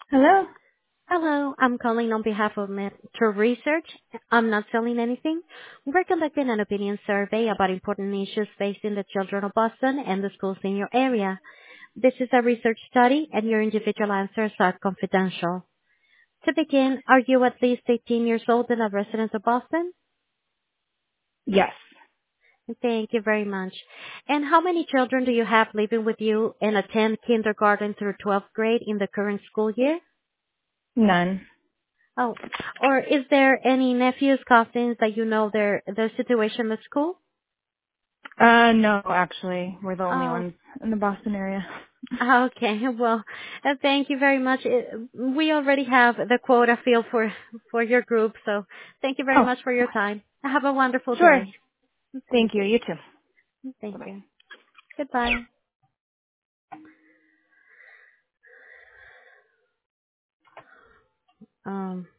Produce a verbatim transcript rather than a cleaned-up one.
Hello? Hello, I'm calling on behalf of Metro Research. I'm not selling anything. We're conducting an opinion survey about important issues facing the children of Boston and the schools in your area. This is a research study, and your individual answers are confidential. To begin, are you at least eighteen years old and a resident of Boston? Yes. Thank you very much. And how many children do you have living with you and attend kindergarten through twelfth grade in the current school year? None. Oh, or is there any nephews, cousins that you know their their situation at school? Uh, no, actually. We're the only Oh, ones in the Boston area. okay. Well, uh, thank you very much. Uh, We already have the quota filled for for your group, so thank you very Oh, much for your time. Have a wonderful sure. day. Thank Thank you. you. You too. Thank Bye-bye. you. Goodbye. Um.